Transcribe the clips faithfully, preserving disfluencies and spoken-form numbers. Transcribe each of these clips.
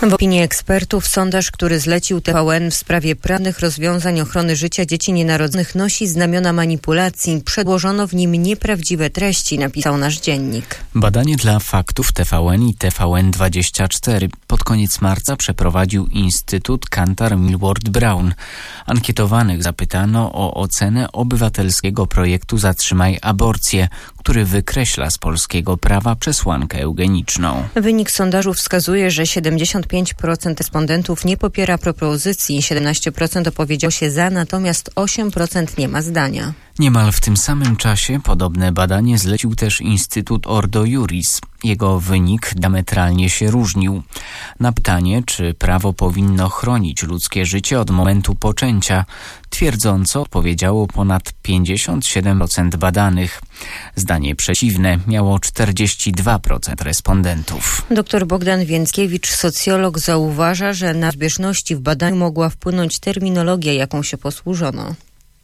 W opinii ekspertów sondaż, który zlecił T V N w sprawie prawnych rozwiązań ochrony życia dzieci nienarodzonych, nosi znamiona manipulacji. Przedłożono w nim nieprawdziwe treści, napisał nasz dziennik. Badanie dla faktów T V N i T V N dwadzieścia cztery pod koniec marca przeprowadził Instytut Kantar Millward Brown. Ankietowanych zapytano o ocenę obywatelskiego projektu Zatrzymaj aborcję, który wykreśla z polskiego prawa przesłankę eugeniczną. Wynik sondażu wskazuje, że siedemdziesiąt pięć procent respondentów nie popiera propozycji, siedemnaście procent opowiedziało się za, natomiast osiem procent nie ma zdania. Niemal w tym samym czasie podobne badanie zlecił też Instytut Ordo Iuris. Jego wynik diametralnie się różnił. Na pytanie, czy prawo powinno chronić ludzkie życie od momentu poczęcia, twierdząco odpowiedziało ponad pięćdziesiąt siedem procent badanych. Zdanie przeciwne miało czterdzieści dwa procent respondentów. Doktor Bogdan Więckiewicz, socjolog, zauważa, że na zbieżności w badaniu mogła wpłynąć terminologia, jaką się posłużono.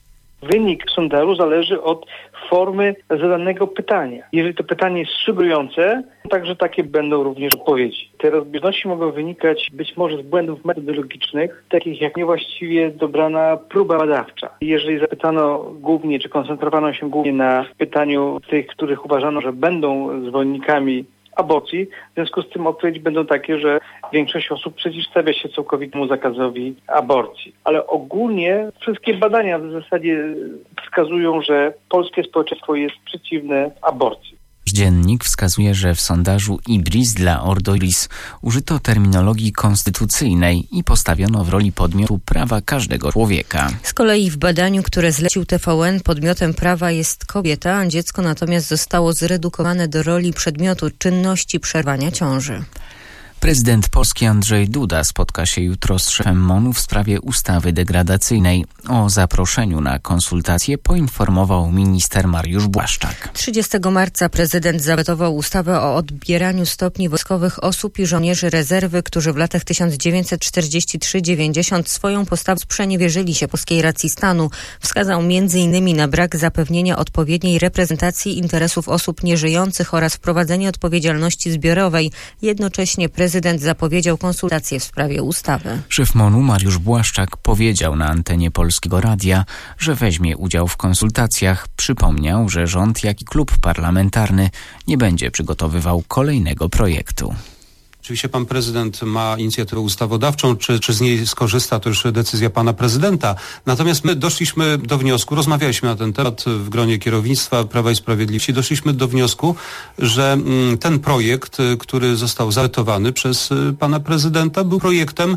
Wynik sondażu zależy od formy zadanego pytania. Jeżeli to pytanie jest sugerujące, także takie będą również odpowiedzi. Te rozbieżności mogą wynikać być może z błędów metodologicznych, takich jak niewłaściwie dobrana próba badawcza. Jeżeli zapytano głównie, czy koncentrowano się głównie na pytaniu tych, których uważano, że będą zwolennikami aborcji, w związku z tym odpowiedzi będą takie, że większość osób przeciwstawia się całkowitemu zakazowi aborcji. Ale ogólnie wszystkie badania w zasadzie wskazują, że polskie społeczeństwo jest przeciwne aborcji. Dziennik wskazuje, że w sondażu IBRIS dla Ordo Iuris użyto terminologii konstytucyjnej i postawiono w roli podmiotu prawa każdego człowieka. Z kolei w badaniu, które zlecił T V N, podmiotem prawa jest kobieta, a dziecko natomiast zostało zredukowane do roli przedmiotu czynności przerwania ciąży. Prezydent Polski Andrzej Duda spotka się jutro z szefem M O N-u w sprawie ustawy degradacyjnej. O zaproszeniu na konsultacje poinformował minister Mariusz Błaszczak. trzydziestego marca prezydent zawetował ustawę o odbieraniu stopni wojskowych osób i żołnierzy rezerwy, którzy w latach tysiąc dziewięćset czterdziesty trzeci do dziewięćdziesiątego swoją postawą sprzeniewierzyli się polskiej racji stanu. Wskazał między innymi na brak zapewnienia odpowiedniej reprezentacji interesów osób nieżyjących oraz wprowadzenie odpowiedzialności zbiorowej. Jednocześnie prezydent Prezydent zapowiedział konsultacje w sprawie ustawy. Szef M O N-u Mariusz Błaszczak powiedział na antenie Polskiego Radia, że weźmie udział w konsultacjach. Przypomniał, że rząd, jak i klub parlamentarny nie będzie przygotowywał kolejnego projektu. Oczywiście pan prezydent ma inicjatywę ustawodawczą, czy, czy z niej skorzysta, to już decyzja pana prezydenta. Natomiast my doszliśmy do wniosku, rozmawialiśmy na ten temat w gronie kierownictwa Prawa i Sprawiedliwości, doszliśmy do wniosku, że ten projekt, który został zawetowany przez pana prezydenta, był projektem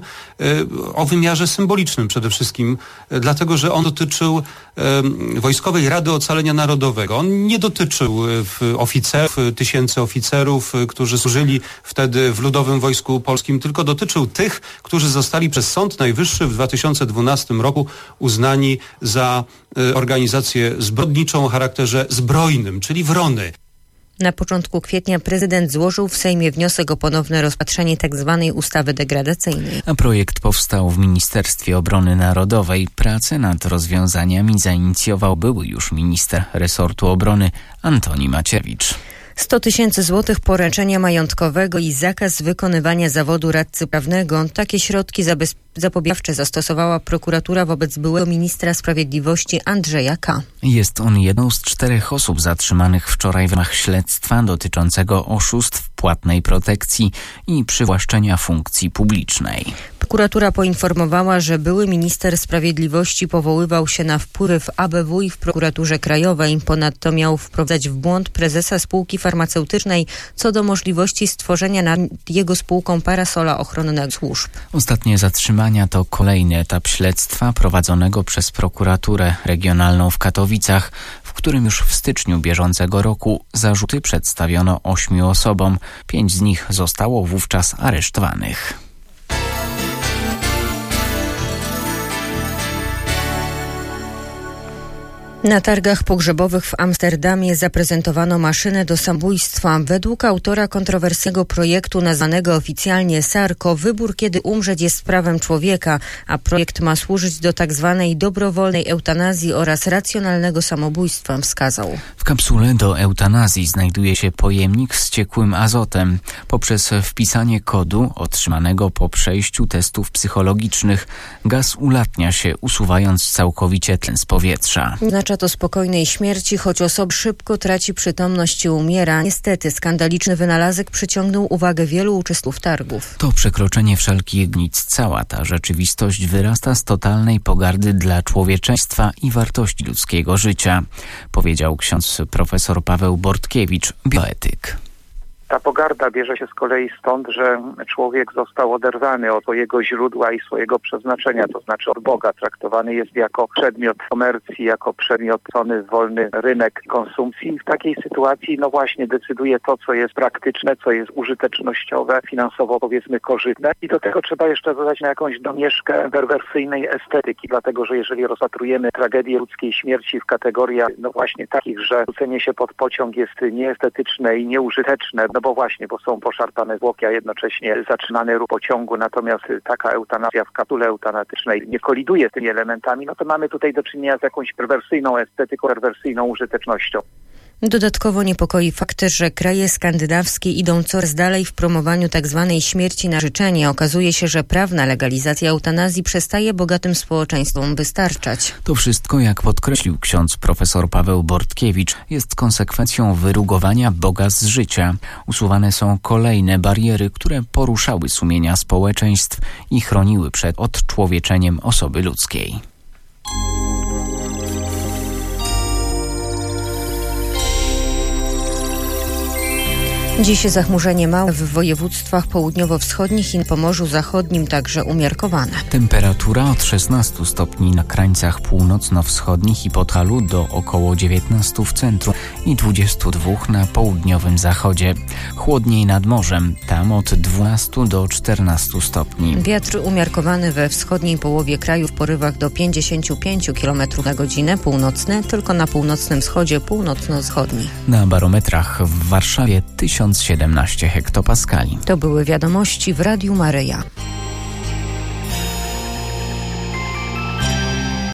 o wymiarze symbolicznym przede wszystkim, dlatego że on dotyczył Wojskowej Rady Ocalenia Narodowego. On nie dotyczył oficerów, tysięcy oficerów, którzy służyli wtedy w Ludowym Wojsku Polskim, tylko dotyczył tych, którzy zostali przez Sąd Najwyższy w dwa tysiące dwunastym roku uznani za organizację zbrodniczą o charakterze zbrojnym, czyli wrony. Na początku kwietnia prezydent złożył w Sejmie wniosek o ponowne rozpatrzenie tzw. ustawy degradacyjnej. A projekt powstał w Ministerstwie Obrony Narodowej. Pracę nad rozwiązaniami zainicjował były już minister resortu obrony Antoni Macierewicz. sto tysięcy złotych poręczenia majątkowego i zakaz wykonywania zawodu radcy prawnego. Takie środki zabez- zapobiegawcze zastosowała prokuratura wobec byłego ministra sprawiedliwości Andrzeja K. Jest on jedną z czterech osób zatrzymanych wczoraj w ramach śledztwa dotyczącego oszustw, płatnej protekcji i przywłaszczenia funkcji publicznej. Prokuratura poinformowała, że były minister sprawiedliwości powoływał się na wpływ A B W i w prokuraturze krajowej. Ponadto miał wprowadzać w błąd prezesa spółki farmaceutycznej co do możliwości stworzenia nad jego spółką parasola ochronnego służb. Ostatnie zatrzymania to kolejny etap śledztwa prowadzonego przez prokuraturę regionalną w Katowicach, w którym już w styczniu bieżącego roku zarzuty przedstawiono ośmiu osobom. Pięć z nich zostało wówczas aresztowanych. Na targach pogrzebowych w Amsterdamie zaprezentowano maszynę do samobójstwa. Według autora kontrowersyjnego projektu nazwanego oficjalnie Sarko, wybór kiedy umrzeć jest prawem człowieka, a projekt ma służyć do tak zwanej dobrowolnej eutanazji oraz racjonalnego samobójstwa, wskazał. W kapsule do eutanazji znajduje się pojemnik z ciekłym azotem. Poprzez wpisanie kodu otrzymanego po przejściu testów psychologicznych gaz ulatnia się, usuwając całkowicie tlen z powietrza. Oznacza to spokojnej śmierci, choć osoba szybko traci przytomność i umiera. Niestety skandaliczny wynalazek przyciągnął uwagę wielu uczestników targów. To przekroczenie wszelkich granic. Cała ta rzeczywistość wyrasta z totalnej pogardy dla człowieczeństwa i wartości ludzkiego życia, powiedział ksiądz profesor Paweł Bortkiewicz, bioetyk. Ta pogarda bierze się z kolei stąd, że człowiek został oderwany od swojego źródła i swojego przeznaczenia, to znaczy od Boga. Traktowany jest jako przedmiot komercji, jako przedmiot w wolny rynek konsumpcji. W takiej sytuacji, no właśnie, decyduje to, co jest praktyczne, co jest użytecznościowe, finansowo powiedzmy korzystne. I do tego trzeba jeszcze dodać na jakąś domieszkę perwersyjnej estetyki, dlatego że jeżeli rozpatrujemy tragedię ludzkiej śmierci w kategoriach, no właśnie takich, że rzucenie się pod pociąg jest nieestetyczne i nieużyteczne, no bo właśnie, bo są poszarpane zwłoki, a jednocześnie zatrzymany ruch pociągu, natomiast taka eutanazja w kapsule eutanatycznej nie koliduje z tymi elementami, no to mamy tutaj do czynienia z jakąś perwersyjną estetyką, perwersyjną użytecznością. Dodatkowo niepokoi fakt, że kraje skandynawskie idą coraz dalej w promowaniu tzw. śmierci na życzenie. Okazuje się, że prawna legalizacja eutanazji przestaje bogatym społeczeństwom wystarczać. To wszystko, jak podkreślił ksiądz profesor Paweł Bortkiewicz, jest konsekwencją wyrugowania Boga z życia. Usuwane są kolejne bariery, które poruszały sumienia społeczeństw i chroniły przed odczłowieczeniem osoby ludzkiej. Dziś zachmurzenie małe w województwach południowo-wschodnich i na Pomorzu Zachodnim także umiarkowane. Temperatura od szesnastu stopni na krańcach północno-wschodnich i Podhalu do około dziewiętnastu w centrum i dwudziestu dwóch na południowym zachodzie. Chłodniej nad morzem, tam od dwunastu do czternastu stopni. Wiatr umiarkowany we wschodniej połowie kraju w porywach do pięćdziesięciu pięciu kilometrów na godzinę, północny tylko na północnym wschodzie, północno-wschodni. Na barometrach w Warszawie tysiąc siedemnaście hektopaskali. To były wiadomości w Radiu Maryja.